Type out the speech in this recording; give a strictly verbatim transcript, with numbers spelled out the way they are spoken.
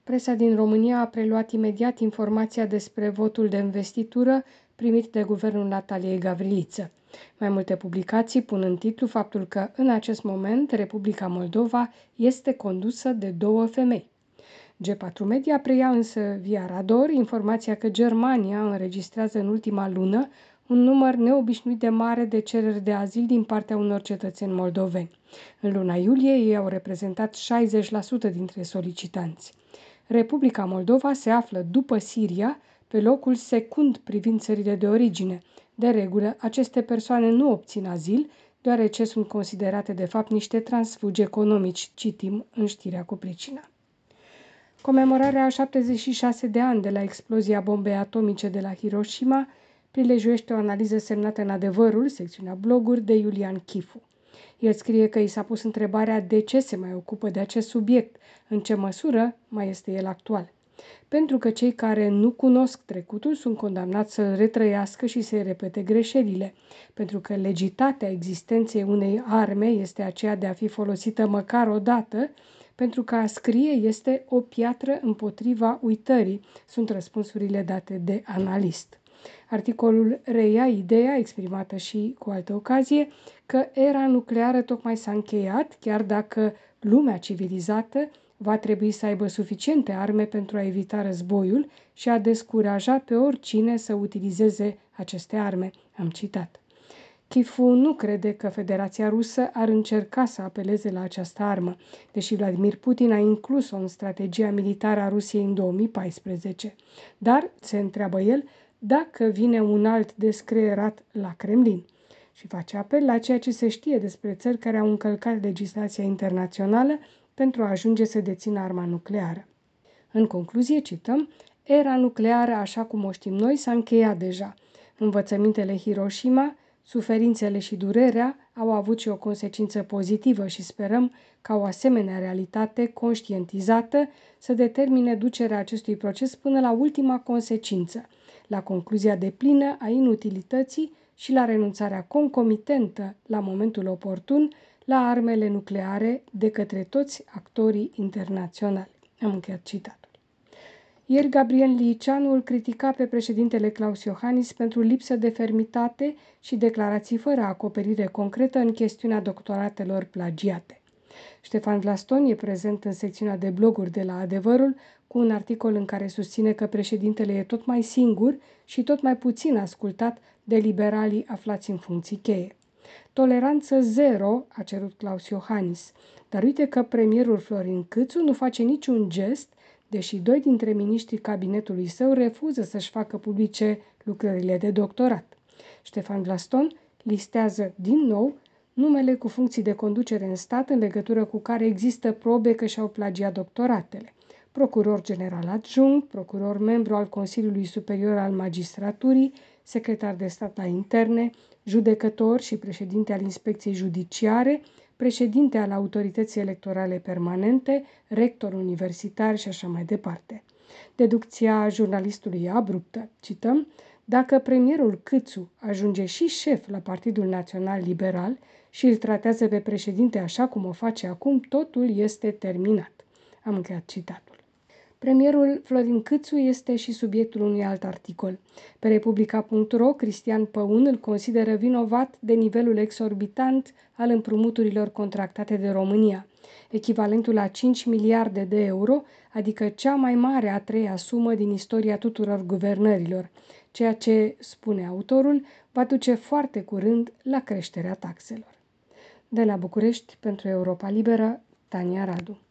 Presa din România a preluat imediat informația despre votul de investitură primit de guvernul Nataliei Gavriliță. Mai multe publicații pun în titlu faptul că, în acest moment, Republica Moldova este condusă de două femei. G patru Media preia însă via Rador informația că Germania înregistrează în ultima lună un număr neobișnuit de mare de cereri de azil din partea unor cetățeni moldoveni. În luna iulie, ei au reprezentat șaizeci la sută dintre solicitanți. Republica Moldova se află, după Siria, pe locul secund privind țările de origine. De regulă, aceste persoane nu obțin azil, deoarece sunt considerate de fapt niște transfugi economici, citim în știrea cu pricina. Comemorarea a șaptezeci și șase de ani de la explozia bombei atomice de la Hiroshima prilejuiește o analiză semnată în Adevărul, secțiunea bloguri, de Iulian Chifu. El scrie că i s-a pus întrebarea de ce se mai ocupă de acest subiect, în ce măsură mai este el actual. Pentru că cei care nu cunosc trecutul sunt condamnați să-l retrăiască și să-i repete greșelile, pentru că legitatea existenței unei arme este aceea de a fi folosită măcar o dată, pentru că a scrie este o piatră împotriva uitării, sunt răspunsurile date de analist. Articolul reia ideea, exprimată și cu altă ocazie, că era nucleară tocmai s-a încheiat, chiar dacă lumea civilizată va trebui să aibă suficiente arme pentru a evita războiul și a descuraja pe oricine să utilizeze aceste arme. Am citat. Chifu nu crede că Federația Rusă ar încerca să apeleze la această armă, deși Vladimir Putin a inclus-o în strategia militară a Rusiei în două mii paisprezece. Dar, se întreabă el, dacă vine un alt descreierat la Kremlin și face apel la ceea ce se știe despre țări care au încălcat legislația internațională pentru a ajunge să dețină arma nucleară. În concluzie, cităm, era nucleară, așa cum o știm noi, s-a încheiat deja. Învățămintele Hiroshima, suferințele și durerea au avut și o consecință pozitivă și sperăm ca o asemenea realitate conștientizată să determine ducerea acestui proces până la ultima consecință, la concluzia deplină a inutilității și la renunțarea concomitentă, la momentul oportun, la armele nucleare de către toți actorii internaționali. Am încheiat citatul. Ieri Gabriel Liceanu îl critica pe președintele Klaus Iohannis pentru lipsă de fermitate și declarații fără acoperire concretă în chestiunea doctoratelor plagiate. Ștefan Vlaston e prezent în secțiunea de bloguri de la Adevărul cu un articol în care susține că președintele e tot mai singur și tot mai puțin ascultat de liberalii aflați în funcții cheie. Toleranță zero, a cerut Klaus Iohannis, dar uite că premierul Florin Câțu nu face niciun gest, deși doi dintre miniștrii cabinetului său refuză să-și facă publice lucrările de doctorat. Ștefan Vlaston listează din nou numele cu funcții de conducere în stat în legătură cu care există probe că și-au plagiat doctoratele. Procuror general adjunct, procuror membru al Consiliului Superior al Magistraturii, secretar de stat la interne, judecător și președinte al Inspecției Judiciare, președinte al Autorității Electorale Permanente, rector universitar și așa mai departe. Deducția jurnalistului e abruptă. Cităm, dacă premierul Câțu ajunge și șef la Partidul Național Liberal și îl tratează pe președinte așa cum o face acum, totul este terminat. Am încheiat citatul. Premierul Florin Câțu este și subiectul unui alt articol. Pe Republica punct ro, Cristian Păun îl consideră vinovat de nivelul exorbitant al împrumuturilor contractate de România, echivalentul la cinci miliarde de euro, adică cea mai mare a treia sumă din istoria tuturor guvernărilor, ceea ce, spune autorul, va duce foarte curând la creșterea taxelor. De la București, pentru Europa Liberă, Tania Radu.